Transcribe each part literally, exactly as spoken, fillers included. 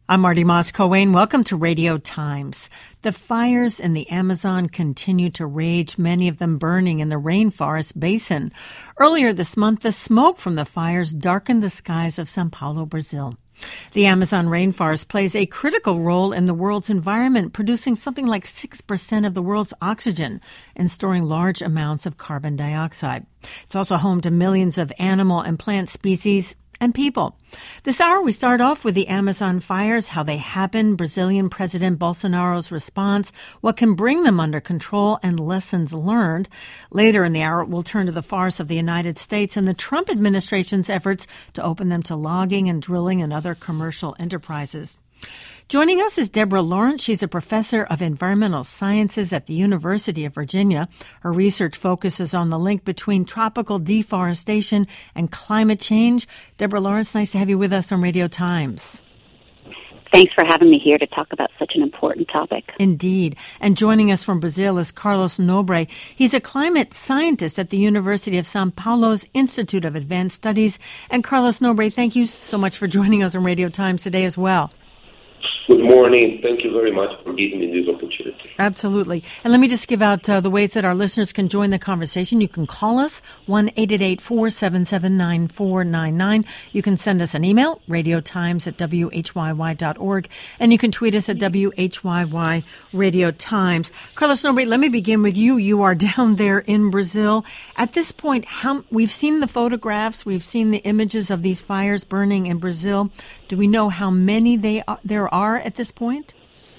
I'm Marty Moss-Coane. Welcome to Radio Times. The fires in the Amazon continue to rage, many of them burning in the rainforest basin. Earlier this month, the smoke from the fires darkened the skies of São Paulo, Brazil. The Amazon rainforest plays a critical role in the world's environment, producing something like six percent of the world's oxygen and storing large amounts of carbon dioxide. It's also home to millions of animal and plant species and people. This hour, we start off with the Amazon fires, how they happen, Brazilian President Bolsonaro's response, what can bring them under control, and lessons learned. Later in the hour, we'll turn to the forests of the United States and the Trump administration's efforts to open them to logging and drilling and other commercial enterprises. Joining us is Deborah Lawrence. She's a professor of environmental sciences at the University of Virginia. Her research focuses on the link between tropical deforestation and climate change. Deborah Lawrence, nice to have you with us on Radio Times. Thanks for having me here to talk about such an important topic. Indeed. And joining us from Brazil is Carlos Nobre. He's a climate scientist at the University of São Paulo's Institute of Advanced Studies. And Carlos Nobre, thank you so much for joining us on Radio Times today as well. Good morning. Thank you very much for giving me this opportunity. Absolutely. And let me just give out uh, the ways that our listeners can join the conversation. You can call us, one eight eight eight, four seven seven, nine four nine nine. You can send us an email, radiotimes at w h y y dot org. And you can tweet us at W H Y Y Radio Times. Carlos Nobre, let me begin with you. You are down there in Brazil. At this point, how we've seen the photographs, we've seen the images of these fires burning in Brazil. Do we know how many they are, there are at this point?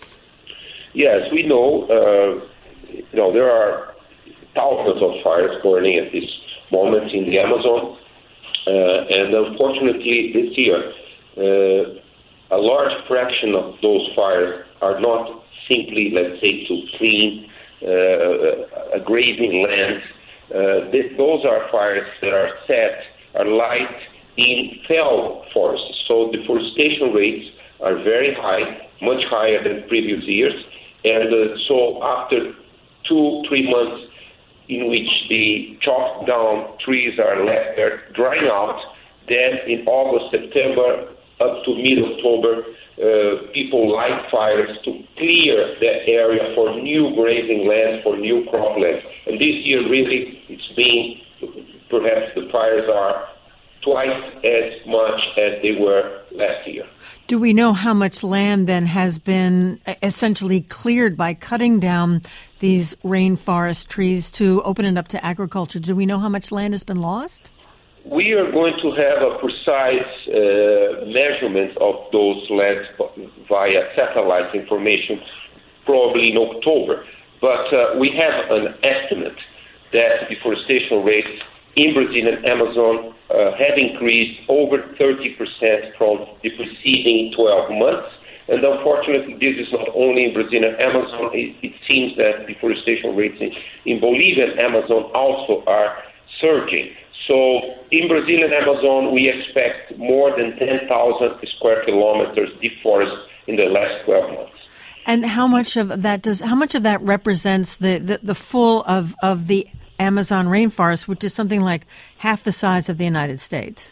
Yes, we know. Uh, you know, there are thousands of fires burning at this moment in the Amazon. Uh, and unfortunately, this year, uh, a large fraction of those fires are not simply, let's say, to clean uh, a grazing land. Uh, this, those are fires that are set, are light in fell forests. So deforestation rates are very high, much higher than previous years. And uh, so after two, three months in which the chopped down trees are left there drying out, then in August, September, up to mid-October, uh, people light fires to clear that area for new grazing land, for new cropland. And this year, really, it's been, perhaps the fires are twice as much as they were last year. Do we know how much land then has been essentially cleared by cutting down these rainforest trees to open it up to agriculture? Do we know how much land has been lost? We are going to have a precise uh, measurement of those lands via satellite information probably in October. But uh, we have an estimate that deforestation rates in Brazilian Amazon uh, have increased over thirty percent from the preceding twelve months. And unfortunately, this is not only in Brazilian Amazon. It, it seems that deforestation rates in, in Bolivian Amazon also are surging. So in Brazilian Amazon, we expect more than ten thousand square kilometers deforested in the last twelve months. And how much of that does? How much of that represents the, the, the full of, of the Amazon rainforest, which is something like half the size of the United States?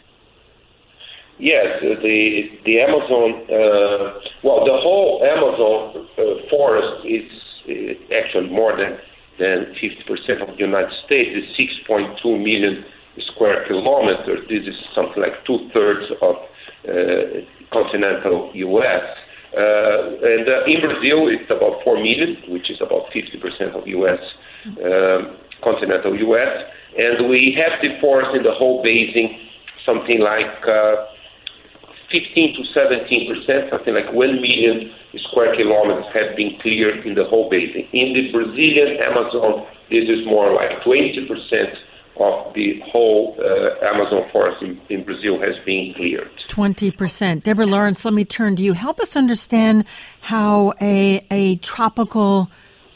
Yes, the the Amazon, uh, well, the whole Amazon uh, forest is uh, actually more than, than fifty percent of the United States. It's six point two million square kilometers. This is something like two-thirds of uh, continental U S. Uh, and uh, in Brazil, it's about four million, which is about fifty percent of U S. Um, continental U S, and we have the forest in the whole basin, something like uh, fifteen to seventeen percent, something like one million square kilometers have been cleared in the whole basin. In the Brazilian Amazon, this is more like twenty percent of the whole uh, Amazon forest in, in Brazil has been cleared. twenty percent. Deborah Lawrence, let me turn to you. Help us understand how a, a tropical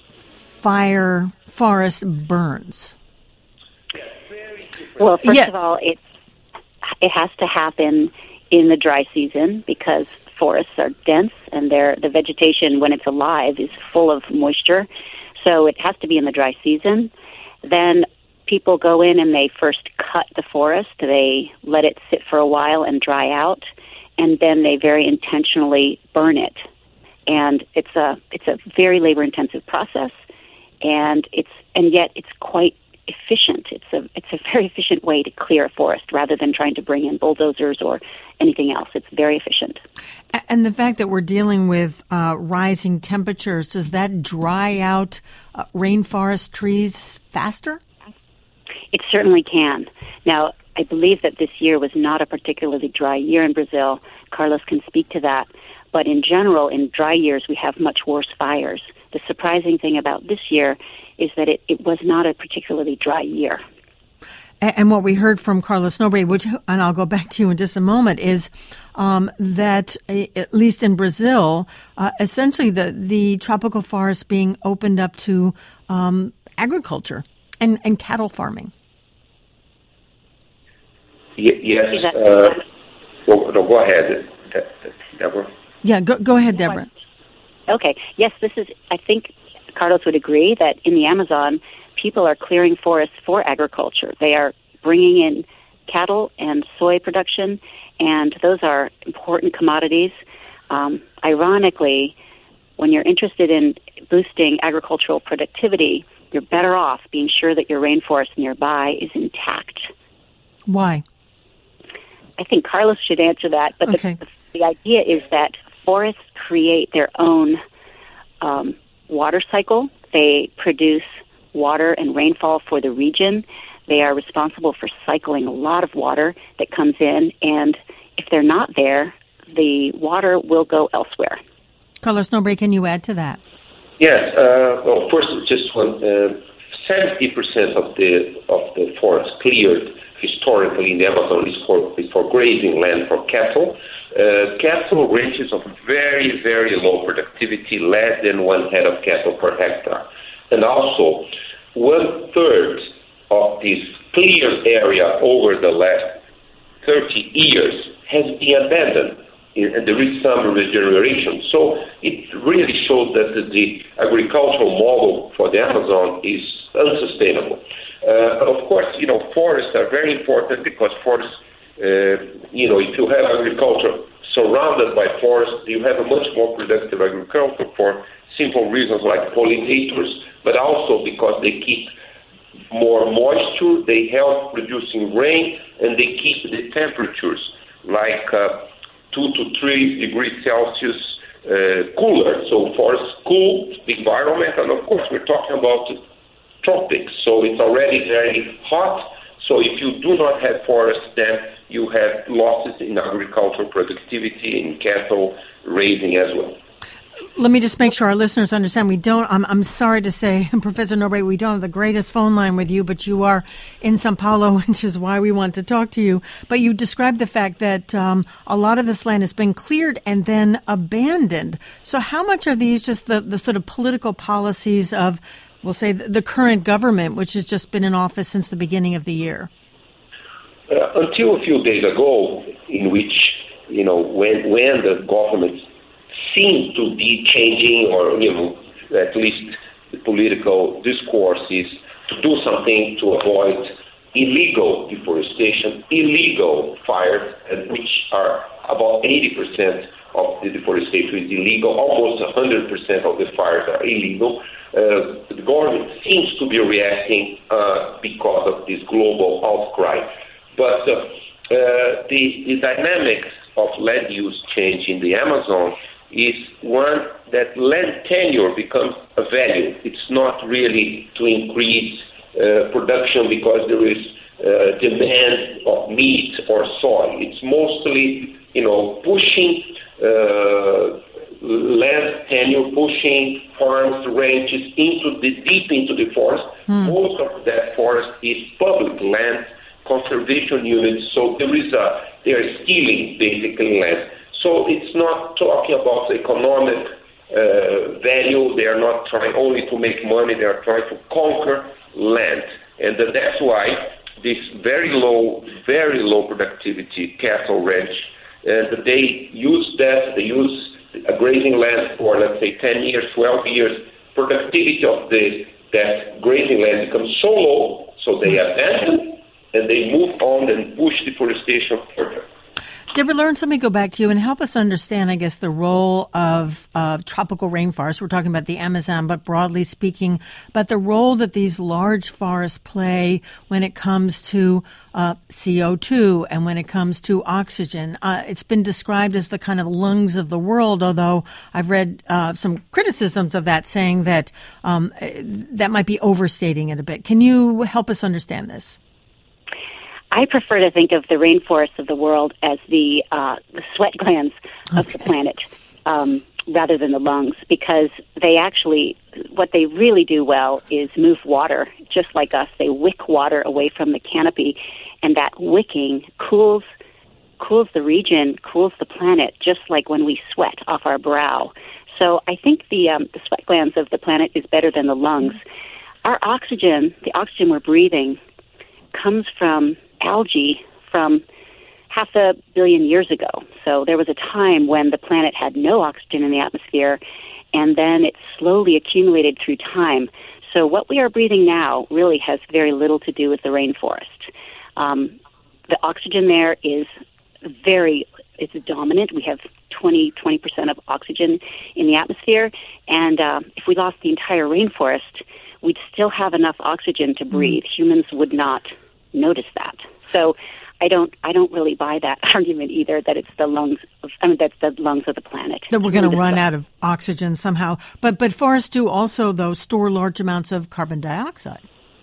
fire forest burns. Well, first yeah. of all, it it has to happen in the dry season because forests are dense and they're, the vegetation, when it's alive, is full of moisture. So it has to be in the dry season. Then people go in and they first cut the forest. They let it sit for a while and dry out. and then they very intentionally burn it. And it's a it's a very labor-intensive process, and it's and yet it's quite efficient. It's a it's a very efficient way to clear a forest rather than trying to bring in bulldozers or anything else. It's very efficient. And the fact that we're dealing with uh, rising temperatures, does that dry out uh, rainforest trees faster? It certainly can. Now, I believe that this year was not a particularly dry year in Brazil. Carlos can speak to that. But in general, in dry years, we have much worse fires. The surprising thing about this year is that it, it was not a particularly dry year. And what we heard from Carlos Nobre, which, and I'll go back to you in just a moment, is um, that at least in Brazil, uh, essentially the, the tropical forest being opened up to um, agriculture and, and cattle farming. Y- yes. Uh, well, no, go ahead, Deborah. Yeah, go, go ahead, Deborah. Okay. Yes, this is, I think Carlos would agree that in the Amazon, people are clearing forests for agriculture. They are bringing in cattle and soy production, and those are important commodities. Um, ironically, when you're interested in boosting agricultural productivity, you're better off being sure that your rainforest nearby is intact. Why? I think Carlos should answer that, but okay. the, the idea is that forests create their own um, water cycle. They produce water and rainfall for the region. They are responsible for cycling a lot of water that comes in, and if they're not there, the water will go elsewhere. Carlos Nobre, can you add to that? Yes. Uh, well, first, just one. Uh, Seventy percent of the of the forest cleared historically in the Amazon is for is for grazing land for cattle. Uh, cattle ranges of very very low productivity, less than one head of cattle per hectare, and also one third of this cleared area over the last thirty years has been abandoned. And there is some regeneration. So it really shows that the, the agricultural model for the Amazon is unsustainable. Uh, of course, you know, forests are very important because forests, uh, you know, if you have agriculture surrounded by forests, you have a much more productive agriculture for simple reasons like pollinators, but also because they keep more moisture, they help producing rain, and they keep the temperatures like uh, two to three degrees Celsius uh, cooler. So forests cool the environment, and of course we're talking about tropics, so it's already very hot. So if you do not have forests, then you have losses in agricultural productivity, in cattle raising as well. Let me just make sure our listeners understand. We don't, I'm, I'm sorry to say, Professor Nobre, we don't have the greatest phone line with you, but you are in Sao Paulo, which is why we want to talk to you. But you described the fact that um, a lot of this land has been cleared and then abandoned. So how much are these just the, the sort of political policies of, we'll say, the, the current government, which has just been in office since the beginning of the year? Uh, until a few days ago, in which, you know, when, when the government seems to be changing, or, you know, at least the political discourse is to do something to avoid illegal deforestation, illegal fires, and which are about eighty percent of the deforestation is illegal, almost one hundred percent of the fires are illegal. Uh, the government seems to be reacting uh, because of this global outcry. But uh, uh, the, the dynamics of land use change in the Amazon is one that land tenure becomes a value. It's not really to increase uh, production because there is uh, demand of meat or soy. It's mostly, you know, pushing uh, land tenure, pushing farms, ranches into the deep into the forest. Hmm. Most of that forest is public land, conservation units. So there is a they are stealing basically land. So it's not talking about economic uh, value. They are not trying only to make money. They are trying to conquer land. And uh, that's why this very low, very low productivity cattle ranch, uh, they use that, they use a grazing land for, let's say, ten years, twelve years. Productivity of the that grazing land becomes so low, so they abandon and they move on and push deforestation further. Deborah Lawrence, let me go back to you and help us understand, I guess, the role of uh, tropical rainforests. We're talking about the Amazon, but broadly speaking, about the role that these large forests play when it comes to uh, C O two and when it comes to oxygen. Uh, it's been described as the kind of lungs of the world, although I've read uh, some criticisms of that, saying that um, that might be overstating it a bit. Can you help us understand this? I prefer to think of the rainforests of the world as the, uh, the sweat glands of okay. the planet um, rather than the lungs, because they actually, what they really do well is move water, just like us. They wick water away from the canopy, and that wicking cools cools the region, cools the planet, just like when we sweat off our brow. So I think the, um, the sweat glands of the planet is better than the lungs. Our oxygen, the oxygen we're breathing, comes from algae from half a billion years ago. So there was a time when the planet had no oxygen in the atmosphere, and then it slowly accumulated through time. So what we are breathing now really has very little to do with the rainforest. Um, the oxygen there is very, it's dominant. We have twenty, twenty percent of oxygen in the atmosphere, and uh, if we lost the entire rainforest, we'd still have enough oxygen to breathe. Mm. Humans would not notice that. So I don't I don't really buy that argument either, that it's the lungs of, I mean that's the lungs of the planet. That we're going to run out of oxygen somehow. But but forests do also, though, store large amounts of carbon dioxide.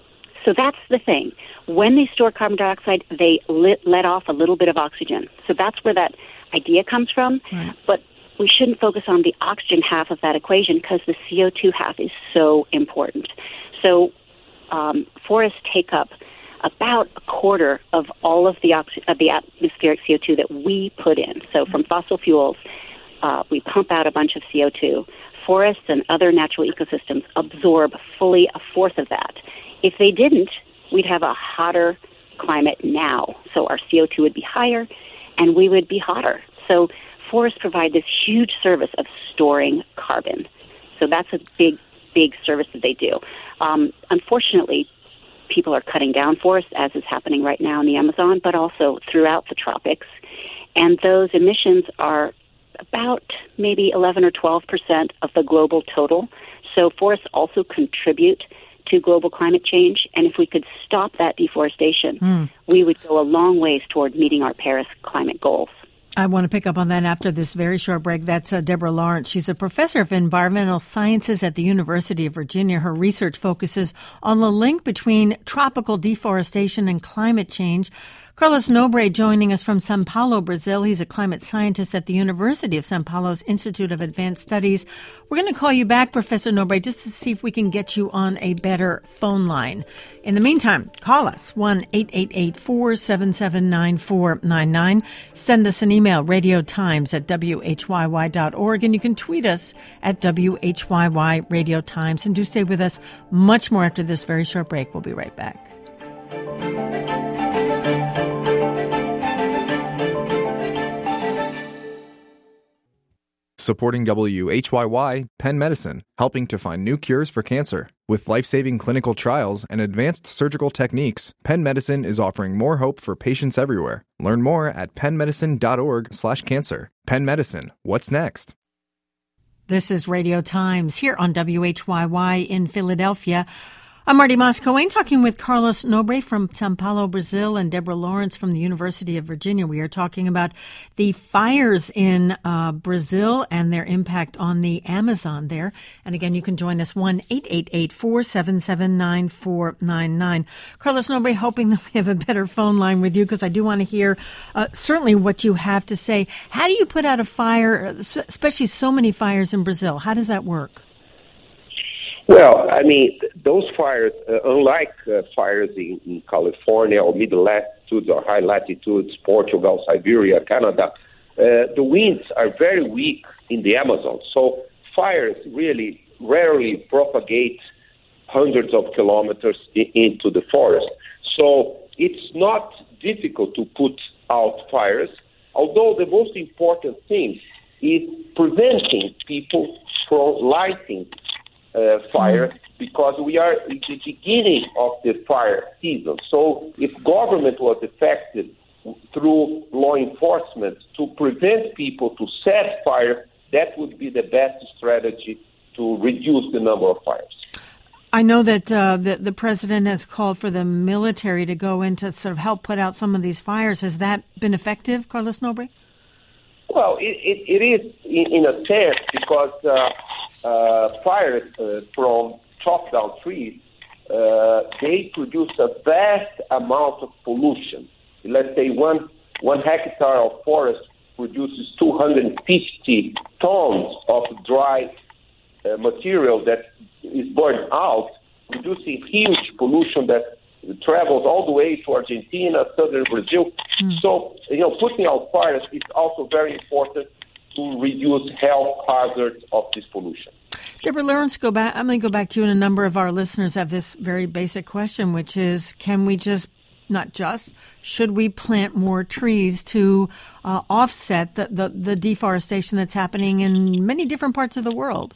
So that's the thing. When they store carbon dioxide, they lit, let off a little bit of oxygen. So that's where that idea comes from. Right. But we shouldn't focus on the oxygen half of that equation, because the C O two half is so important. So um, forests take up about a quarter of all of the oxy- of the atmospheric C O two that we put in. So from fossil fuels, uh, we pump out a bunch of C O two. Forests and other natural ecosystems absorb fully a fourth of that. If they didn't, we'd have a hotter climate now. So our C O two would be higher, and we would be hotter. So forests provide this huge service of storing carbon. So that's a big, big service that they do. Um, unfortunately, people are cutting down forests, as is happening right now in the Amazon, but also throughout the tropics. And those emissions are about maybe eleven or twelve percent of the global total. So forests also contribute to global climate change. And if we could stop that deforestation, mm. we would go a long ways toward meeting our Paris climate goals. I want to pick up on that after this very short break. That's uh, Deborah Lawrence. She's a professor of environmental sciences at the University of Virginia. Her research focuses on the link between tropical deforestation and climate change. Carlos Nobre joining us from Sao Paulo, Brazil. He's a climate scientist at the University of Sao Paulo's Institute of Advanced Studies. We're going to call you back, Professor Nobre, just to see if we can get you on a better phone line. In the meantime, call us, one eight eight eight, four seven seven, nine four nine nine. Send us an email, radiotimes at w h y y dot org, and you can tweet us at W H Y Y Radio Times. And do stay with us. Much more after this very short break. We'll be right back. Supporting W H Y Y, Penn Medicine, helping to find new cures for cancer. With life-saving clinical trials and advanced surgical techniques, Penn Medicine is offering more hope for patients everywhere. Learn more at pennmedicine.org slash cancer. Penn Medicine, what's next? This is Radio Times here on W H Y Y in Philadelphia. I'm Marty Moscoe talking with Carlos Nobre from Sao Paulo, Brazil, and Deborah Lawrence from the University of Virginia. We are talking about the fires in uh, Brazil and their impact on the Amazon there. And again, you can join us, one eight eight eight, four seven seven, nine four nine nine. Carlos Nobre, hoping that we have a better phone line with you, because I do want to hear uh, certainly what you have to say. How do you put out a fire, especially so many fires in Brazil? How does that work? Well, I mean, those fires, uh, unlike uh, fires in, in California or middle latitudes or high latitudes, Portugal, Siberia, Canada, uh, the winds are very weak in the Amazon. So fires really rarely propagate hundreds of kilometers I- into the forest. So it's not difficult to put out fires, although the most important thing is preventing people from lighting Uh, fire, because we are at the beginning of the fire season. So if government was effective through law enforcement to prevent people to set fire, that would be the best strategy to reduce the number of fires. I know that uh, the, the president has called for the military to go in to sort of help put out some of these fires. Has that been effective, Carlos Nobre? Well, it, it, it is in, in a sense because uh, uh, fires uh, from chop-down trees, uh, they produce a vast amount of pollution. Let's say one one hectare of forest produces two hundred fifty tons of dry uh, material that is burned out, producing huge pollution that travels all the way to Argentina, southern Brazil. Mm. So, you know, putting out fires is also very important to reduce health hazards of this pollution. Deborah Lawrence, go back. I'm going to go back to you, and a number of our listeners have this very basic question, which is, can we just, not just, should we plant more trees to uh, offset the, the, the deforestation that's happening in many different parts of the world?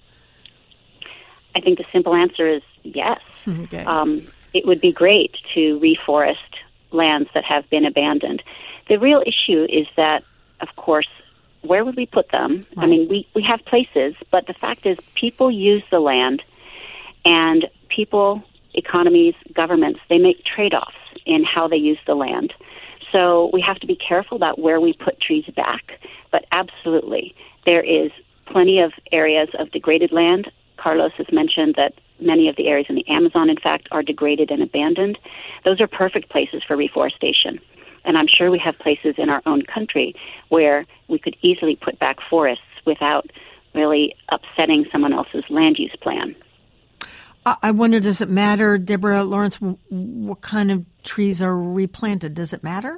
I think the simple answer is yes. Okay. Um, it would be great to reforest lands that have been abandoned. The real issue is that, of course, where would we put them? Right. I mean, we, we have places, but the fact is people use the land, and people, economies, governments, they make trade-offs in how they use the land. So we have to be careful about where we put trees back. But absolutely, there is plenty of areas of degraded land. Carlos has mentioned that many of the areas in the Amazon, in fact, are degraded and abandoned. Those are perfect places for reforestation. And I'm sure we have places in our own country where we could easily put back forests without really upsetting someone else's land use plan. I wonder, does it matter, Deborah Lawrence, what kind of trees are replanted? Does it matter?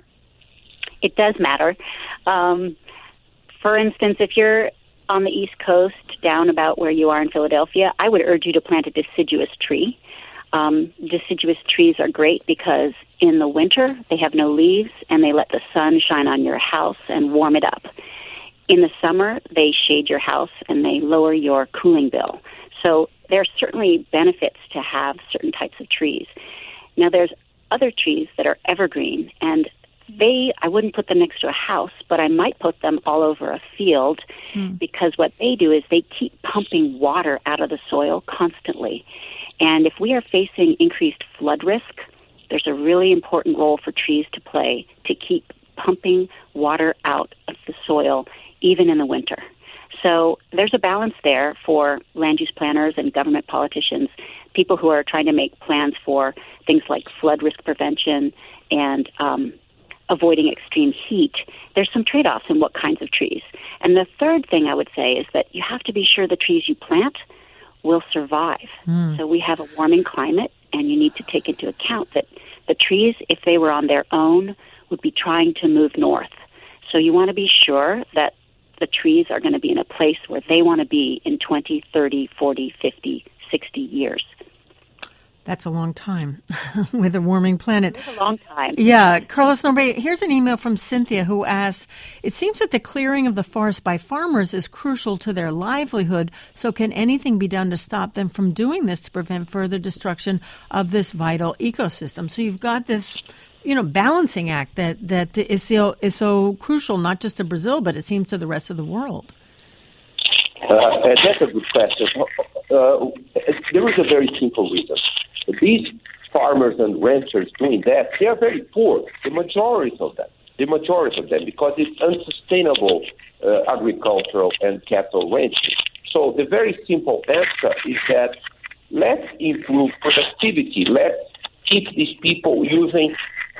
It does matter. Um, for instance, if you're on the East Coast, down about where you are in Philadelphia, I would urge you to plant a deciduous tree. Um, deciduous trees are great because in the winter they have no leaves and they let the sun shine on your house and warm it up. In the summer, they shade your house and they lower your cooling bill. So there are certainly benefits to have certain types of trees. Now, there's other trees that are evergreen, and they, I wouldn't put them next to a house, but I might put them all over a field mm. because what they do is they keep pumping water out of the soil constantly. And if we are facing increased flood risk, there's a really important role for trees to play to keep pumping water out of the soil, even in the winter. So there's a balance there for land use planners and government politicians, people who are trying to make plans for things like flood risk prevention and um, avoiding extreme heat. There's some trade-offs in what kinds of trees. And the third thing I would say is that you have to be sure the trees you plant will survive. Mm. So we have a warming climate, and you need to take into account that the trees, if they were on their own, would be trying to move north. So you want to be sure that the trees are going to be in a place where they want to be in twenty, thirty, forty, fifty, sixty years. That's a long time with a warming planet. It's a long time. Yeah. Carlos Nobre, here's an email from Cynthia who asks, it seems that the clearing of the forest by farmers is crucial to their livelihood, so can anything be done to stop them from doing this to prevent further destruction of this vital ecosystem? So you've got this, you know, balancing act that, that is so, is so crucial, not just to Brazil, but it seems to the rest of the world. Uh, that's a good question. Uh, there is a very simple reason. These farmers and ranchers doing that, they are very poor, the majority of them, the majority of them, because it's unsustainable uh, agricultural and cattle ranching. So the very simple answer is that let's improve productivity. Let's keep these people using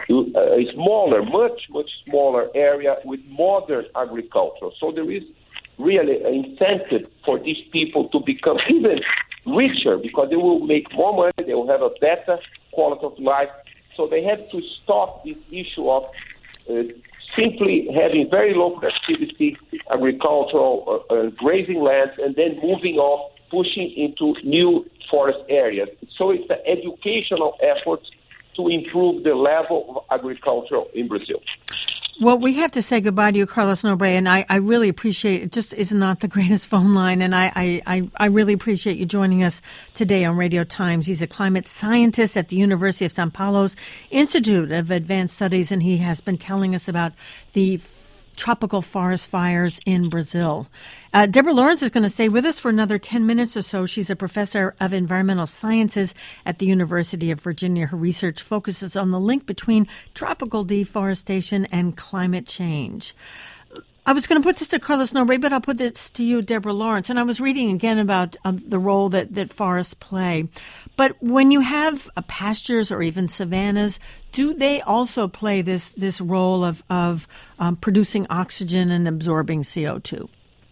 a smaller, much, much smaller area with modern agriculture. So there is really an incentive for these people to become even richer because they will make more money, they will have a better quality of life. So they have to stop this issue of uh, simply having very low productivity, agricultural, uh, uh, grazing lands, and then moving on, pushing into new forest areas. So it's an educational effort to improve the level of agriculture in Brazil. Well, we have to say goodbye to you, Carlos Nobre, and I, I really appreciate it. Just is not the greatest phone line, and I, I, I really appreciate you joining us today on Radio Times. He's a climate scientist at the University of Sao Paulo's Institute of Advanced Studies, and he has been telling us about the tropical forest fires in Brazil. Uh, Deborah Lawrence is going to stay with us for another ten minutes or so. She's a professor of environmental sciences at the University of Virginia. Her research focuses on the link between tropical deforestation and climate change. I was going to put this to Carlos Nobre, but I'll put this to you, Deborah Lawrence. And I was reading again about um, the role that, that forests play. But when you have uh, pastures or even savannas, do they also play this this role of, of um, producing oxygen and absorbing C O two?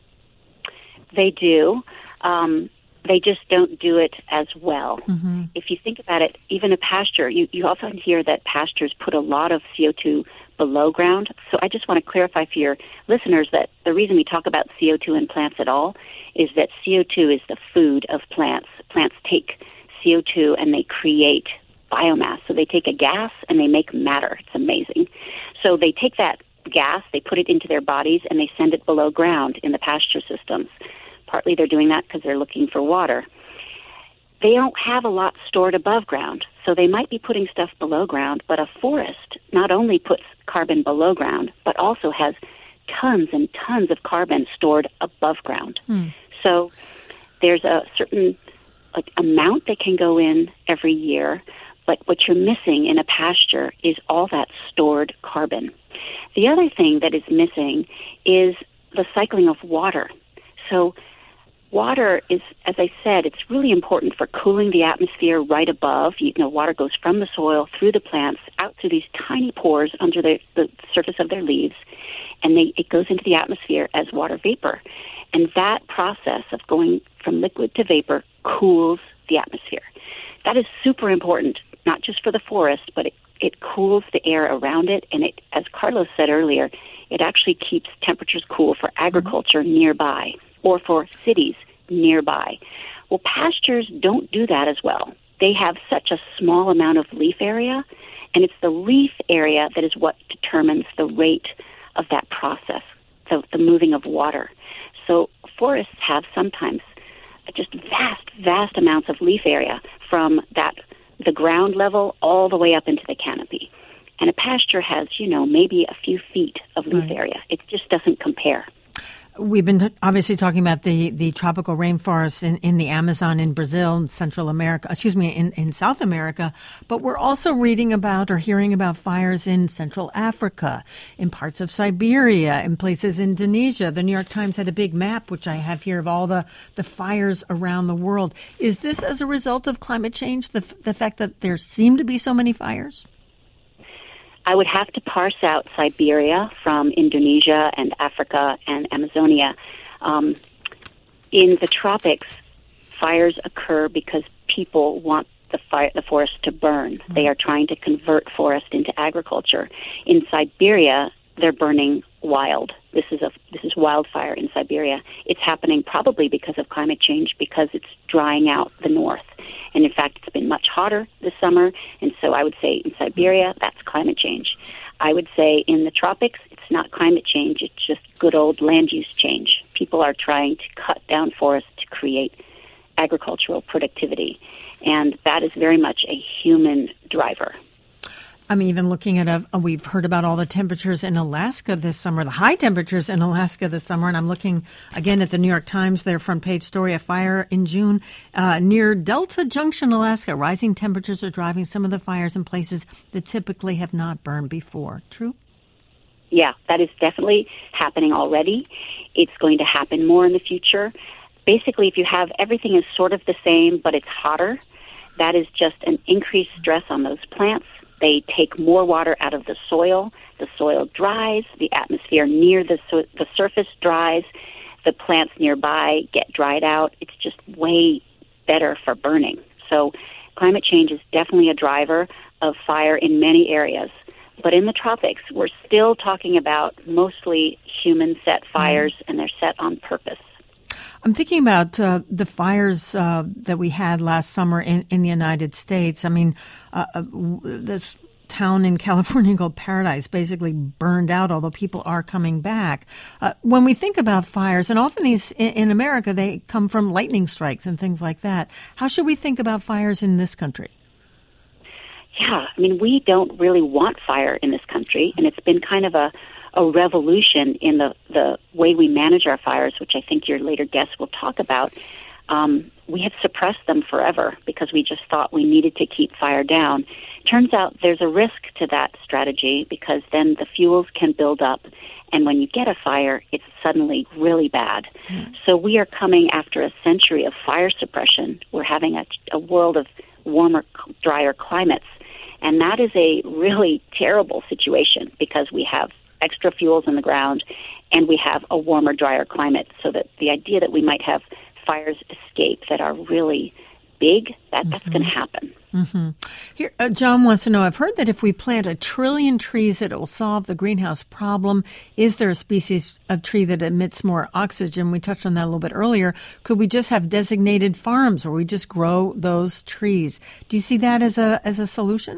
They do. Um, they just don't do it as well. Mm-hmm. If you think about it, even a pasture, you, you often hear that pastures put a lot of C O two below ground. So I just want to clarify for your listeners that the reason we talk about C O two in plants at all is that C O two is the food of plants. Plants take C O two and they create biomass. So they take a gas and they make matter. It's amazing. So they take that gas, they put it into their bodies, and they send it below ground in the pasture systems. Partly they're doing that because they're looking for water. They don't have a lot stored above ground, so they might be putting stuff below ground, but a forest not only puts carbon below ground, but also has tons and tons of carbon stored above ground. Hmm. So there's a certain like amount that can go in every year, but what you're missing in a pasture is all that stored carbon. The other thing that is missing is the cycling of water. So water is, as I said, it's really important for cooling the atmosphere right above. You know, water goes from the soil through the plants out through these tiny pores under the, the surface of their leaves, and they, it goes into the atmosphere as water vapor. And that process of going from liquid to vapor cools the atmosphere. That is super important, not just for the forest, but it, it cools the air around it. And it, as Carlos said earlier, it actually keeps temperatures cool for agriculture nearby or for cities nearby. Well, pastures don't do that as well. They have such a small amount of leaf area, and it's the leaf area that is what determines the rate of that process, the, the moving of water. So forests have sometimes just vast, vast amounts of leaf area from that the ground level all the way up into the canopy. And a pasture has, you know, maybe a few feet of leaf right. area. It just doesn't compare. We've been t- obviously talking about the, the tropical rainforests in, in the Amazon in Brazil, in Central America, excuse me, in, in South America. But we're also reading about or hearing about fires in Central Africa, in parts of Siberia, in places in Indonesia. The New York Times had a big map, which I have here, of all the, the fires around the world. Is this as a result of climate change, the, the fact that there seem to be so many fires? I would have to parse out Siberia from Indonesia and Africa and Amazonia. Um, in the tropics, fires occur because people want the fire, the forest to burn. Mm-hmm. They are trying to convert forest into agriculture. In Siberia, they're burning wild. This is a this is wildfire in Siberia. It's happening probably because of climate change, because it's drying out the north. And in fact, it's been much hotter this summer. And so I would say in Siberia, that's climate change. I would say in the tropics, it's not climate change. It's just good old land use change. People are trying to cut down forests to create agricultural productivity. And that is very much a human driver. I'm even looking at a, we've heard about all the temperatures in Alaska this summer, the high temperatures in Alaska this summer. And I'm looking again at the New York Times, their front page story, a fire in June uh, near Delta Junction, Alaska. Rising temperatures are driving some of the fires in places that typically have not burned before. True? Yeah, that is definitely happening already. It's going to happen more in the future. Basically, if you have everything is sort of the same, but it's hotter, that is just an increased stress on those plants. They take more water out of the soil. The soil dries. The atmosphere near the so- the surface dries. The plants nearby get dried out. It's just way better for burning. So climate change is definitely a driver of fire in many areas. But in the tropics, we're still talking about mostly human-set fires, mm. and they're set on purpose. I'm thinking about uh, the fires uh, that we had last summer in, in the United States. I mean, uh, uh, this town in California called Paradise basically burned out, although people are coming back. Uh, when we think about fires, and often these in, in America, they come from lightning strikes and things like that. How should we think about fires in this country? Yeah, I mean, we don't really want fire in this country, and it's been kind of a, a revolution in the, the way we manage our fires, which I think your later guests will talk about. Um, we have suppressed them forever because we just thought we needed to keep fire down. Turns out there's a risk to that strategy because then the fuels can build up, and when you get a fire, it's suddenly really bad. Mm. So we are coming after a century of fire suppression. We're having a, a world of warmer, drier climates, and that is a really terrible situation because we have extra fuels in the ground and we have a warmer, drier climate, so that the idea that we might have fires escape that are really big, that, that's mm-hmm. going to happen. Mm-hmm. Here, uh, John wants to know, I've heard that if we plant a trillion trees, that it will solve the greenhouse problem. Is there a species of tree that emits more oxygen? We touched on that a little bit earlier. Could we just have designated farms where we just grow those trees? Do you see that as a as a solution?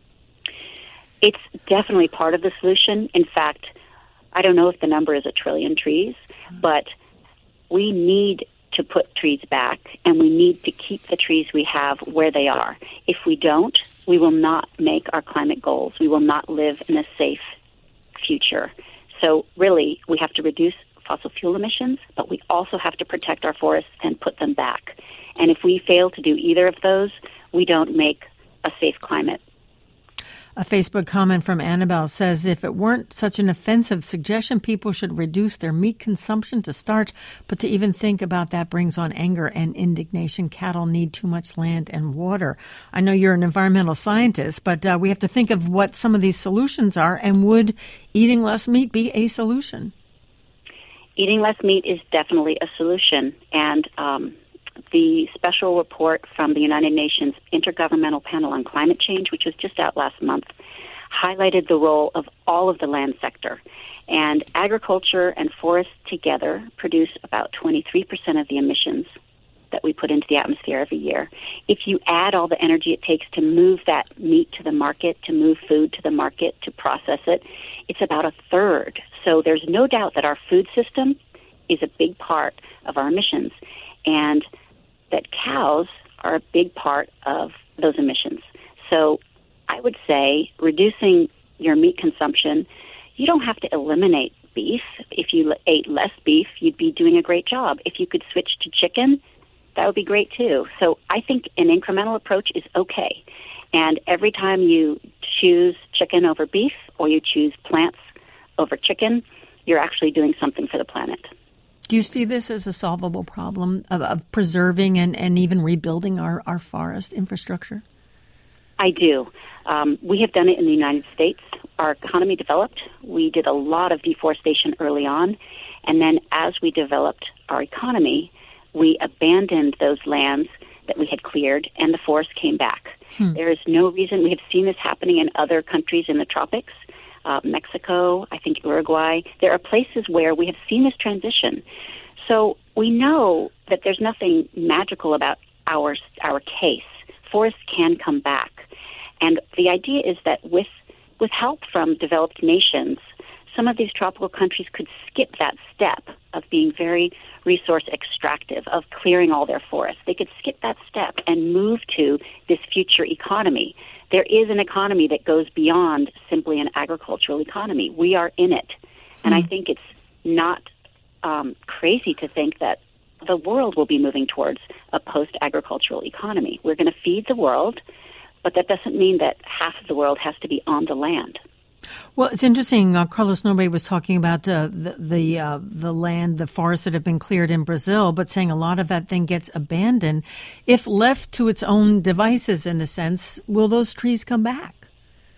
It's definitely part of the solution. In fact, I don't know if the number is a trillion trees, but we need to put trees back, and we need to keep the trees we have where they are. If we don't, we will not make our climate goals. We will not live in a safe future. So really, we have to reduce fossil fuel emissions, but we also have to protect our forests and put them back. And if we fail to do either of those, we don't make a safe climate. A Facebook comment from Annabelle says, if it weren't such an offensive suggestion, people should reduce their meat consumption to start. But to even think about that brings on anger and indignation. Cattle need too much land and water. I know you're an environmental scientist, but uh, we have to think of what some of these solutions are. And would eating less meat be a solution? Eating less meat is definitely a solution. And um, the special report from the United Nations Intergovernmental Panel on Climate Change, which was just out last month, highlighted the role of all of the land sector. And agriculture and forests together produce about twenty-three percent of the emissions that we put into the atmosphere every year. If you add all the energy it takes to move that meat to the market, to move food to the market, to process it, it's about a third. So there's no doubt that our food system is a big part of our emissions, and that cows are a big part of those emissions. So I would say reducing your meat consumption, you don't have to eliminate beef. If you ate less beef, you'd be doing a great job. If you could switch to chicken, that would be great too. So I think an incremental approach is okay. And every time you choose chicken over beef or you choose plants over chicken, you're actually doing something for the planet. Do you see this as a solvable problem of, of preserving and, and even rebuilding our, our forest infrastructure? I do. Um, we have done it in the United States. Our economy developed. We did a lot of deforestation early on. And then as we developed our economy, we abandoned those lands that we had cleared, and the forest came back. Hmm. There is no reason. We have seen this happening in other countries in the tropics. Uh, Mexico, I think Uruguay. There are places where we have seen this transition. So we know that there's nothing magical about our our case. Forests can come back. And the idea is that with with help from developed nations, some of these tropical countries could skip that step of being very resource extractive, of clearing all their forests. They could skip that step and move to this future economy. There is an economy that goes beyond simply an agricultural economy. We are in it. And mm. I think it's not um, crazy to think that the world will be moving towards a post-agricultural economy. We're going to feed the world, but that doesn't mean that half of the world has to be on the land. Well, it's interesting. Uh, Carlos Nobre was talking about uh, the the, uh, the land, the forests that have been cleared in Brazil, but saying a lot of that then gets abandoned. If left to its own devices, in a sense, will those trees come back?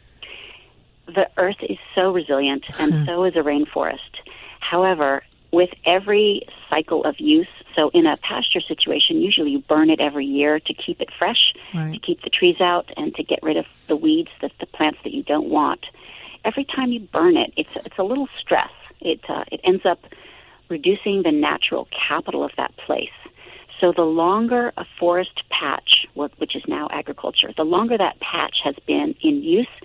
The earth is so resilient, and so is a rainforest. However, with every cycle of use, so in a pasture situation, usually you burn it every year to keep it fresh, right, to keep the trees out, and to get rid of the weeds, the, the plants that you don't want. Every time you burn it, it's it's a little stress. It uh, it ends up reducing the natural capital of that place. So the longer a forest patch, which is now agriculture, the longer that patch has been in use,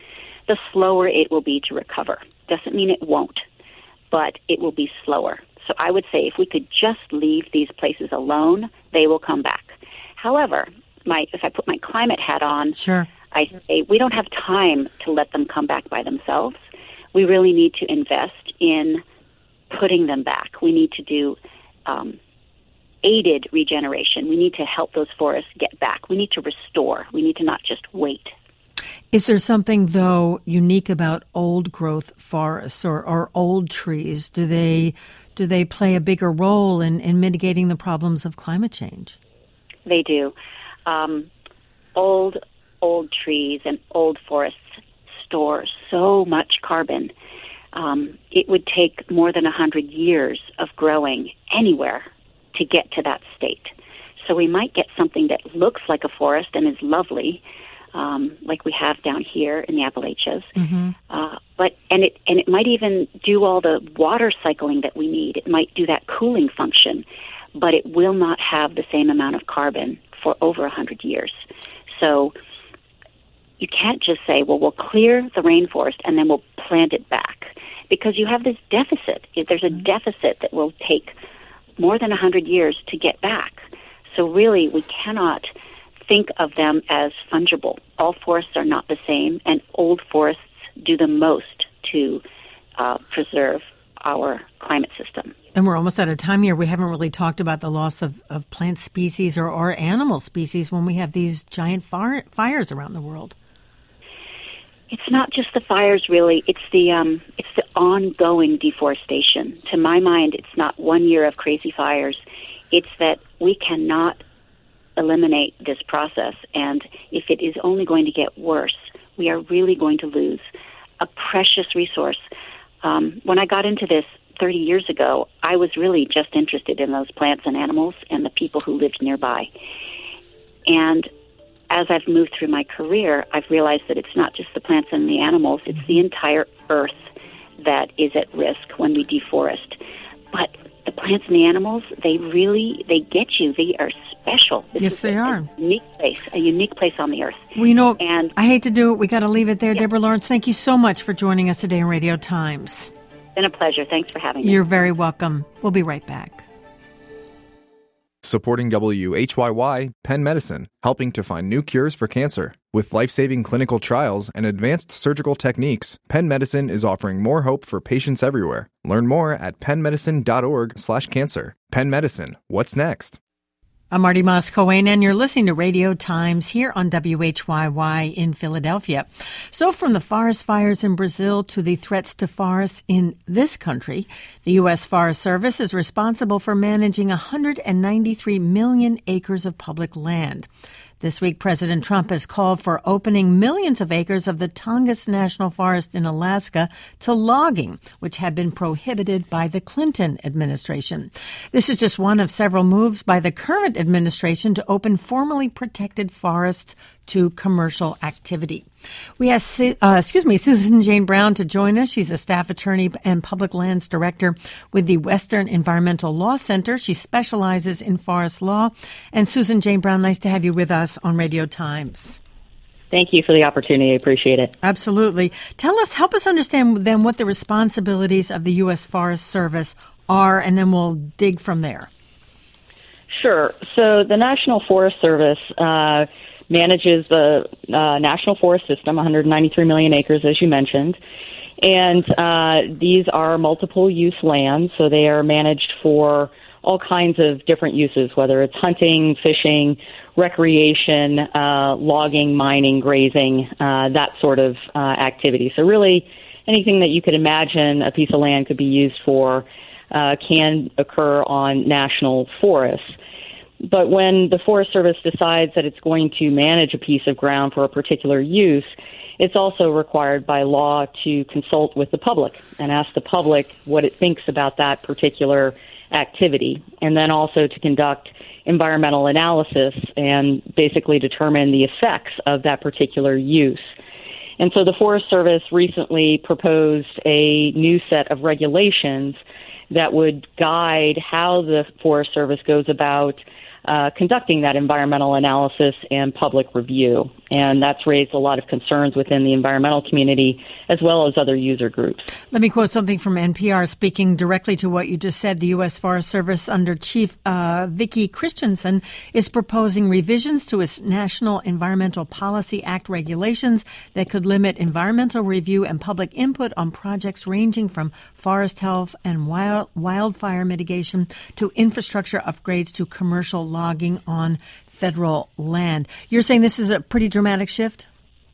the slower it will be to recover. Doesn't mean it won't, but it will be slower. So I would say if we could just leave these places alone, they will come back. However, my if I put my climate hat on, sure. I say we don't have time to let them come back by themselves. We really need to invest in putting them back. We need to do um, aided regeneration. We need to help those forests get back. We need to restore. We need to not just wait. Is there something, though, unique about old-growth forests or, or old trees? Do they do they play a bigger role in, in mitigating the problems of climate change? They do. Um, old, old trees and old forests store so much carbon. Um, it would take more than one hundred years of growing anywhere to get to that state. So we might get something that looks like a forest and is lovely, um, like we have down here in the Appalachias. Mm-hmm. Uh, but and it and it might even do all the water cycling that we need. It might do that cooling function, but it will not have the same amount of carbon for over a hundred years. So you can't just say, well, we'll clear the rainforest and then we'll plant it back, because you have this deficit. There's a mm-hmm. deficit that will take more than a hundred years to get back. So really, we cannot think of them as fungible. All forests are not the same, and old forests do the most to uh, preserve our climate system. And we're almost out of time here. We haven't really talked about the loss of, of plant species or, or animal species when we have these giant fire, fires around the world. It's not just the fires, really. It's the um, it's the ongoing deforestation. To my mind, it's not one year of crazy fires. It's that we cannot eliminate this process, and if it is only going to get worse, we are really going to lose a precious resource. Um, when I got into this thirty years ago, I was really just interested in those plants and animals and the people who lived nearby. And as I've moved through my career, I've realized that it's not just the plants and the animals, it's the entire earth that is at risk when we deforest. But the plants and the animals, they really, they get you. They are special. This yes, they a, are. A unique place, a unique place on the earth. Well, you know, and, I hate to do it. We got to leave it there. Yeah. Deborah Lawrence, thank you so much for joining us today on Radio Times. It's been a pleasure. Thanks for having me. You're very welcome. We'll be right back. Supporting W H Y Y, Penn Medicine, helping to find new cures for cancer. With life-saving clinical trials and advanced surgical techniques, Penn Medicine is offering more hope for patients everywhere. Learn more at pennmedicine.org slash cancer. Penn Medicine, what's next? I'm Marty Moss-Cohen, and you're listening to Radio Times here on W H Y Y in Philadelphia. So from the forest fires in Brazil to the threats to forests in this country, the U S Forest Service is responsible for managing one hundred ninety-three million acres of public land. This week, President Trump has called for opening millions of acres of the Tongass National Forest in Alaska to logging, which had been prohibited by the Clinton administration. This is just one of several moves by the current administration to open formerly protected forests to commercial activity. We asked, uh, excuse me, Susan Jane Brown to join us. She's a staff attorney and public lands director with the Western Environmental Law Center. She specializes in forest law. And Susan Jane Brown, nice to have you with us on Radio Times. Thank you for the opportunity. I appreciate it. Absolutely. Tell us, help us understand then what the responsibilities of the U S Forest Service are, and then we'll dig from there. Sure. So the National Forest Service uh, manages the uh, National Forest System, one hundred ninety-three million acres, as you mentioned. And uh, these are multiple-use lands, so they are managed for all kinds of different uses, whether it's hunting, fishing, recreation, uh, logging, mining, grazing, uh, that sort of uh, activity. So really anything that you could imagine a piece of land could be used for uh, can occur on national forests. But when the Forest Service decides that it's going to manage a piece of ground for a particular use, it's also required by law to consult with the public and ask the public what it thinks about that particular activity, and then also to conduct environmental analysis and basically determine the effects of that particular use. And so the Forest Service recently proposed a new set of regulations that would guide how the Forest Service goes about uh, conducting that environmental analysis and public review. And that's raised a lot of concerns within the environmental community as well as other user groups. Let me quote something from N P R speaking directly to what you just said. The U S. Forest Service under Chief uh, Vicki Christensen is proposing revisions to its National Environmental Policy Act regulations that could limit environmental review and public input on projects ranging from forest health and wild, wildfire mitigation to infrastructure upgrades to commercial logging on federal land. You're saying this is a pretty dramatic shift?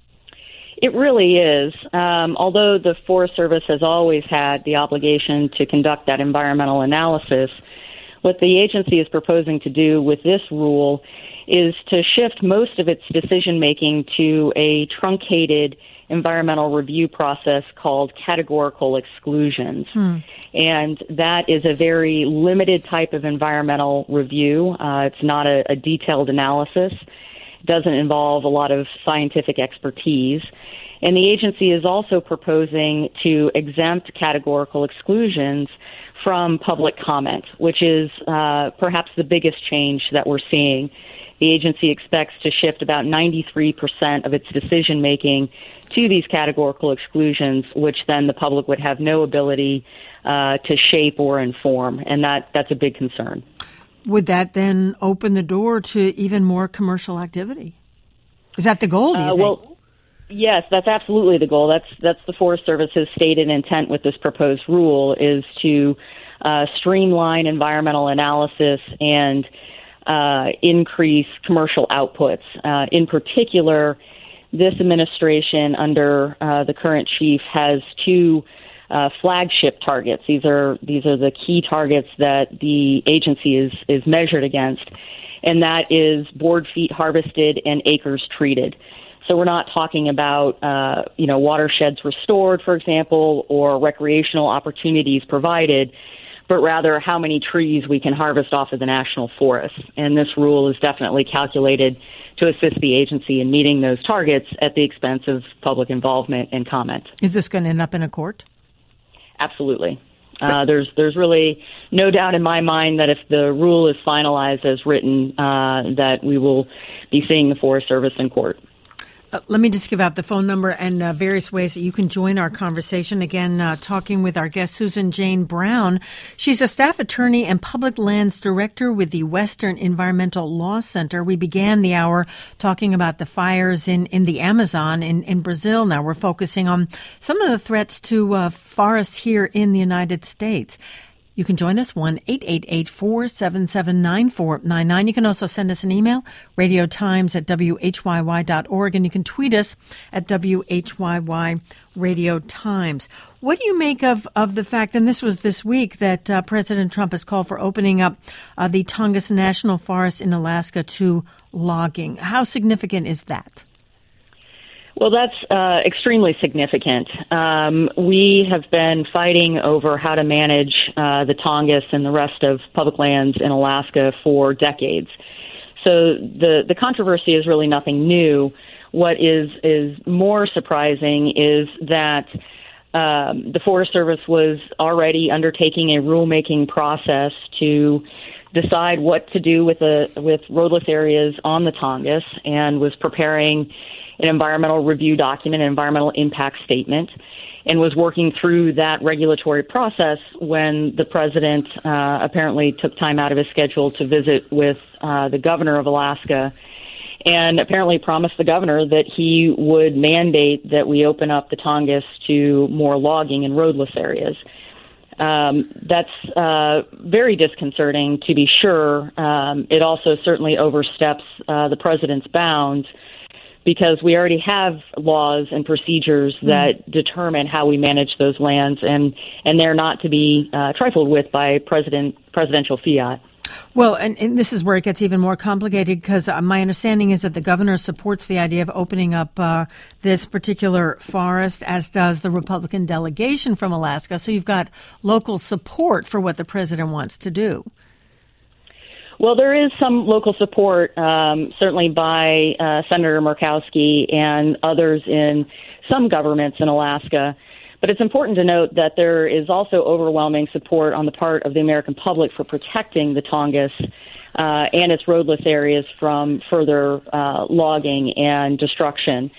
It really is. Um, although the Forest Service has always had the obligation to conduct that environmental analysis, what the agency is proposing to do with this rule is to shift most of its decision-making to a truncated environmental review process called categorical exclusions. Hmm. And that is a very limited type of environmental review. Uh, it's not a, a detailed analysis. It doesn't involve a lot of scientific expertise. And the agency is also proposing to exempt categorical exclusions from public comment, which is uh, perhaps the biggest change that we're seeing. The agency expects to shift about ninety-three percent of its decision-making to these categorical exclusions, which then the public would have no ability uh, to shape or inform, and that, that's a big concern. Would that then open the door to even more commercial activity? Is that the goal, do you uh, think? Well, yes, that's absolutely the goal. That's that's the Forest Service's stated intent with this proposed rule is to uh, streamline environmental analysis and uh, increase commercial outputs. Uh, in particular, this administration under uh, the current chief has two uh, flagship targets. These are these are the key targets that the agency is is measured against, and that is board feet harvested and acres treated. So we're not talking about, uh, you know, watersheds restored, for example, or recreational opportunities provided, but rather how many trees we can harvest off of the national forests. And this rule is definitely calculated to assist the agency in meeting those targets at the expense of public involvement and comment. Is this going to end up in a court? Absolutely. Uh, there's there's really no doubt in my mind that if the rule is finalized as written, uh, that we will be seeing the Forest Service in court. Uh, let me just give out the phone number and uh, various ways that you can join our conversation. Again, uh, talking with our guest, Susan Jane Brown. She's a staff attorney and public lands director with the Western Environmental Law Center. We began the hour talking about the fires in, in the Amazon in, in Brazil. Now we're focusing on some of the threats to uh, forests here in the United States. You can join us, one eight eight eight, four seven seven, nine four nine nine. You can also send us an email, radio times at w h y y dot org, and you can tweet us at W H Y Y Radio Times. What do you make of, of the fact, and this was this week, that uh, President Trump has called for opening up uh, the Tongass National Forest in Alaska to logging? How significant is that? Well, that's uh, extremely significant. Um, we have been fighting over how to manage uh, the Tongass and the rest of public lands in Alaska for decades. So the, the controversy is really nothing new. What is, is more surprising is that um, the Forest Service was already undertaking a rulemaking process to decide what to do with, the, with roadless areas on the Tongass and was preparing an environmental review document, an environmental impact statement, and was working through that regulatory process when the president uh, apparently took time out of his schedule to visit with uh, the governor of Alaska and apparently promised the governor that he would mandate that we open up the Tongass to more logging in roadless areas. Um, that's uh, very disconcerting, to be sure. Um, it also certainly oversteps uh, the president's bounds, because we already have laws and procedures that mm. determine how we manage those lands, and, and they're not to be uh, trifled with by president presidential fiat. Well, and, and this is where it gets even more complicated, because uh, my understanding is that the governor supports the idea of opening up uh, this particular forest, as does the Republican delegation from Alaska. So you've got local support for what the president wants to do. Well, there is some local support, um, certainly by uh, Senator Murkowski and others in some governments in Alaska. But it's important to note that there is also overwhelming support on the part of the American public for protecting the Tongass uh, and its roadless areas from further uh, logging and destruction.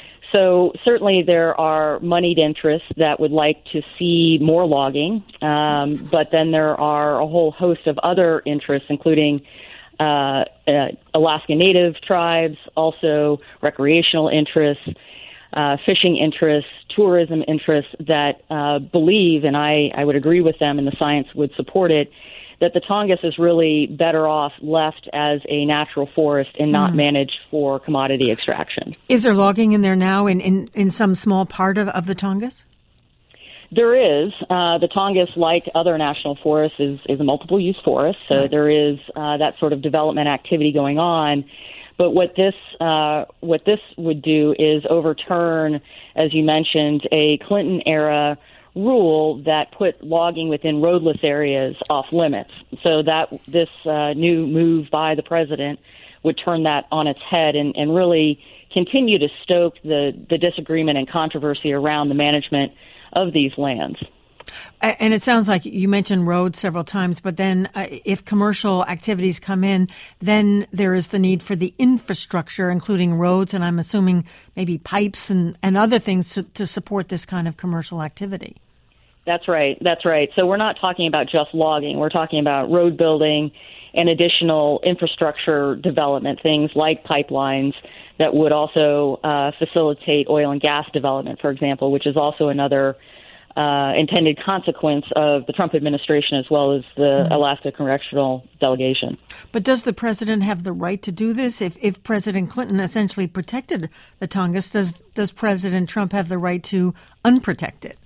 So certainly there are moneyed interests that would like to see more logging, um, but then there are a whole host of other interests, including uh, uh, Alaska Native tribes, also recreational interests, uh, fishing interests, tourism interests that uh, believe, and I, I would agree with them and the science would support it, that the Tongass is really better off left as a natural forest and not mm. managed for commodity extraction. Is there logging in there now in, in, in some small part of, of the Tongass? There is. Uh, the Tongass, like other national forests, is, is a multiple-use forest, so right. there is uh, that sort of development activity going on. But what this uh, what this would do is overturn, as you mentioned, a Clinton-era rule that put logging within roadless areas off limits. So that this uh, new move by the president would turn that on its head and, and really continue to stoke the, the disagreement and controversy around the management of these lands. And it sounds like you mentioned roads several times, but then uh, if commercial activities come in, then there is the need for the infrastructure, including roads, and I'm assuming maybe pipes and, and other things to, to support this kind of commercial activity. That's right. That's right. So we're not talking about just logging. We're talking about road building and additional infrastructure development, things like pipelines that would also uh, facilitate oil and gas development, for example, which is also another uh, intended consequence of the Trump administration as well as the mm-hmm. Alaska Congressional Delegation. But does the president have the right to do this? If if President Clinton essentially protected the Tongass, does does President Trump have the right to unprotect it?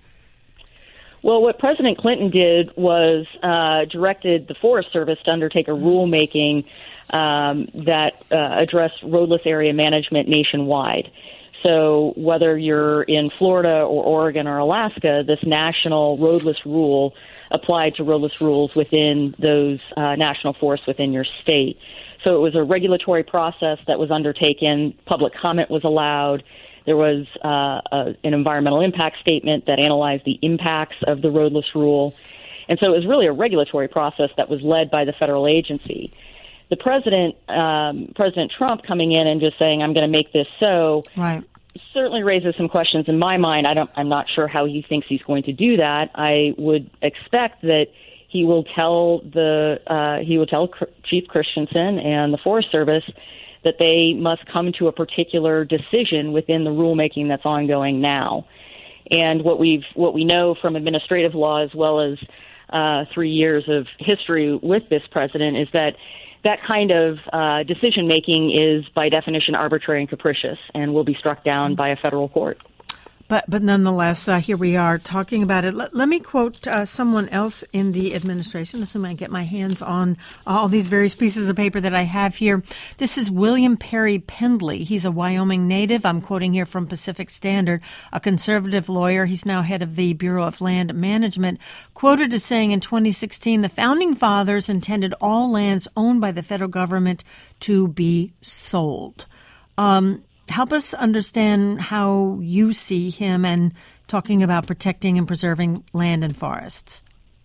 Well, what President Clinton did was uh, directed the Forest Service to undertake a rulemaking um, that uh, addressed roadless area management nationwide. So whether you're in Florida or Oregon or Alaska, this national roadless rule applied to roadless rules within those uh, national forests within your state. So it was a regulatory process that was undertaken. Public comment was allowed. There was uh, a, an environmental impact statement that analyzed the impacts of the roadless rule. And so it was really a regulatory process that was led by the federal agency. The president, um, President Trump, coming in and just saying, I'm going to make this so, right. certainly raises some questions in my mind. I don't, I'm not sure how he thinks he's going to do that. I would expect that he will tell the uh, he will tell Chief Christensen and the Forest Service that they must come to a particular decision within the rulemaking that's ongoing now. And what we've what we know from administrative law as well as uh, three years of history with this president is that that kind of uh, decision making is by definition arbitrary and capricious and will be struck down by a federal court. But but nonetheless, uh, here we are talking about it. Let, let me quote uh, someone else in the administration, assuming I get my hands on all these various pieces of paper that I have here. This is William Perry Pendley. He's a Wyoming native. I'm quoting here from Pacific Standard, a conservative lawyer. He's now head of the Bureau of Land Management, quoted as saying in twenty sixteen, the Founding Fathers intended all lands owned by the federal government to be sold. Um Help us understand how you see him and talking about protecting and preserving land and forests.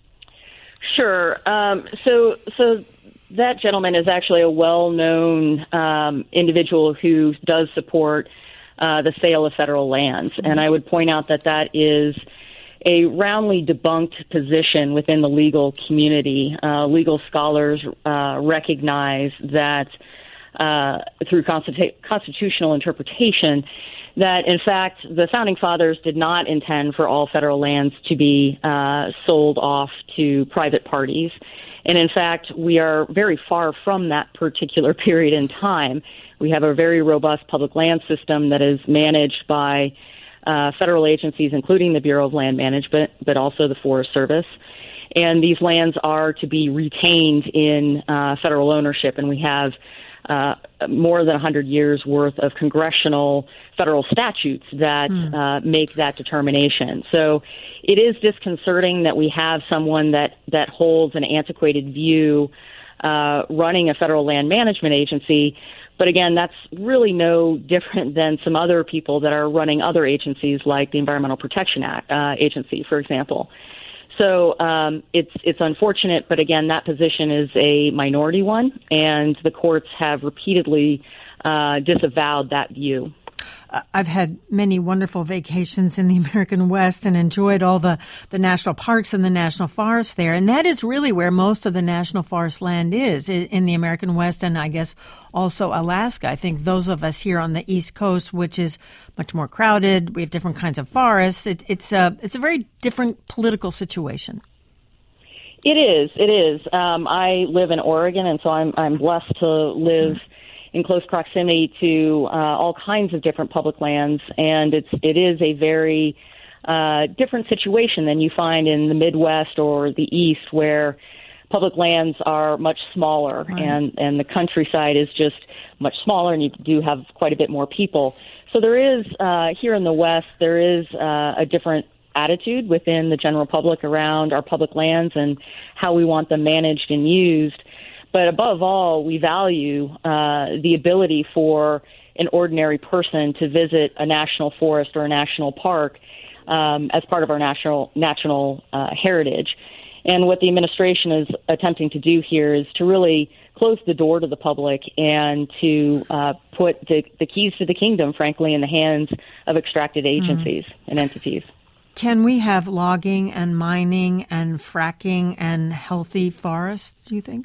Sure. Um, so, so that gentleman is actually a well-known um, individual who does support uh, the sale of federal lands, mm-hmm. and I would point out that that is a roundly debunked position within the legal community. Uh, legal scholars uh, recognize that. Uh, through constitu- constitutional interpretation, that in fact the Founding Fathers did not intend for all federal lands to be uh, sold off to private parties. And in fact, we are very far from that particular period in time. We have a very robust public land system that is managed by uh, federal agencies, including the Bureau of Land Management, but also the Forest Service. And these lands are to be retained in uh, federal ownership, and we have Uh, more than one hundred years worth of congressional federal statutes that mm. uh, make that determination. So it is disconcerting that we have someone that, that holds an antiquated view uh, running a federal land management agency. But again, that's really no different than some other people that are running other agencies like the Environmental Protection Act, uh, Agency, for example. So um, it's it's unfortunate, but again, that position is a minority one, and the courts have repeatedly uh, disavowed that view. I've had many wonderful vacations in the American West and enjoyed all the, the national parks and the national forests there. And that is really where most of the national forest land is, in the American West and I guess also Alaska. I think those of us here on the East Coast, which is much more crowded, we have different kinds of forests. It, it's, a, it's a very different political situation. It is. It is. Um, I live in Oregon, and so I'm, I'm blessed to live mm-hmm. in close proximity to uh, all kinds of different public lands, and it's it is a very uh, different situation than you find in the Midwest or the East, where public lands are much smaller, right. and and the countryside is just much smaller, and you do have quite a bit more people. So there is uh, here in the West, there is uh, a different attitude within the general public around our public lands and how we want them managed and used. But above all, we value uh, the ability for an ordinary person to visit a national forest or a national park um, as part of our national national uh, heritage. And what the administration is attempting to do here is to really close the door to the public and to uh, put the, the keys to the kingdom, frankly, in the hands of extracted agencies mm. and entities. Can we have logging and mining and fracking and healthy forests, do you think?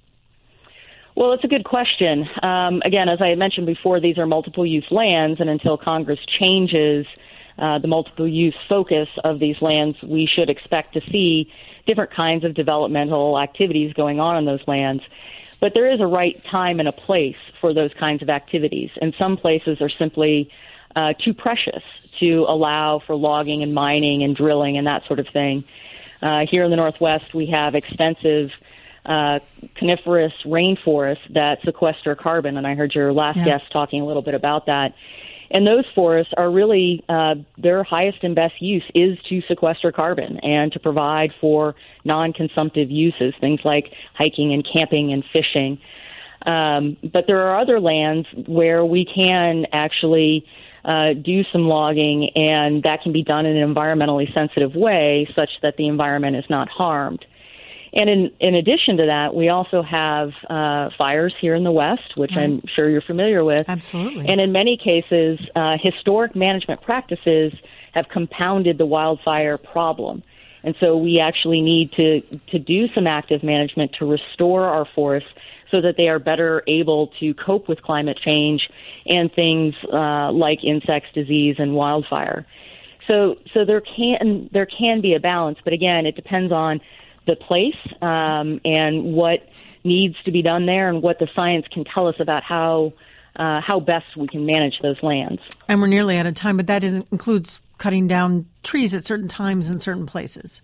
Well, it's a good question. Um, again, as I had mentioned before, these are multiple-use lands, and until Congress changes uh, the multiple-use focus of these lands, we should expect to see different kinds of developmental activities going on in those lands. But there is a right time and a place for those kinds of activities, and some places are simply uh, too precious to allow for logging and mining and drilling and that sort of thing. Uh, here in the Northwest, we have extensive Uh, coniferous rainforests that sequester carbon, and I heard your last yeah. guest talking a little bit about that. And those forests are really, uh, their highest and best use is to sequester carbon and to provide for non-consumptive uses, things like hiking and camping and fishing. Um, but there are other lands where we can actually uh, do some logging, and that can be done in an environmentally sensitive way such that the environment is not harmed. And in, in addition to that, we also have uh, fires here in the West, which right. I'm sure you're familiar with. Absolutely. And in many cases, uh, historic management practices have compounded the wildfire problem. And so we actually need to, to do some active management to restore our forests so that they are better able to cope with climate change and things uh, like insects, disease, and wildfire. So so there can there can be a balance, but again, it depends on the place um, and what needs to be done there and what the science can tell us about how uh, how best we can manage those lands. And we're nearly out of time, but that is, includes cutting down trees at certain times in certain places.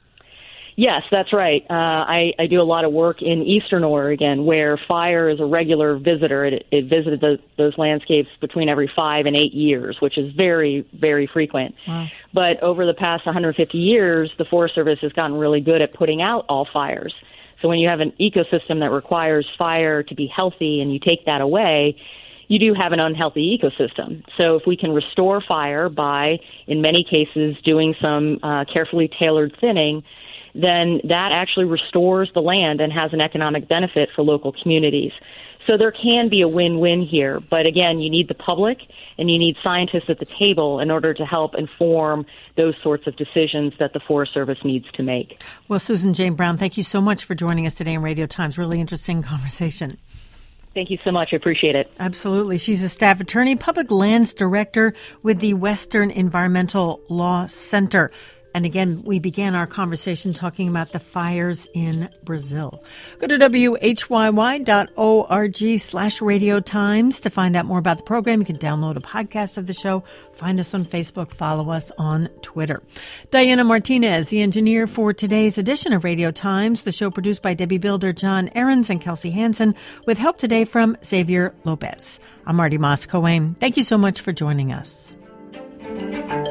Yes, that's right. Uh, I, I do a lot of work in eastern Oregon where fire is a regular visitor. It, it visited the, those landscapes between every five and eight years, which is very, very frequent. Wow. But over the past one hundred fifty years, the Forest Service has gotten really good at putting out all fires. So when you have an ecosystem that requires fire to be healthy and you take that away, you do have an unhealthy ecosystem. So if we can restore fire by, in many cases, doing some uh, carefully tailored thinning, then that actually restores the land and has an economic benefit for local communities. So there can be a win-win here. But again, you need the public and you need scientists at the table in order to help inform those sorts of decisions that the Forest Service needs to make. Well, Susan Jane Brown, thank you so much for joining us today in Radio Times. Really interesting conversation. Thank you so much. I appreciate it. Absolutely. She's a staff attorney, public lands director with the Western Environmental Law Center. And again, we began our conversation talking about the fires in Brazil. Go to W H Y Y dot org slash Radio Times to find out more about the program. You can download a podcast of the show, find us on Facebook, follow us on Twitter. Diana Martinez, the engineer for today's edition of Radio Times, the show produced by Debbie Builder, John Ahrens, and Kelsey Hansen, with help today from Xavier Lopez. I'm Marty Moss-Cohen. Thank you so much for joining us.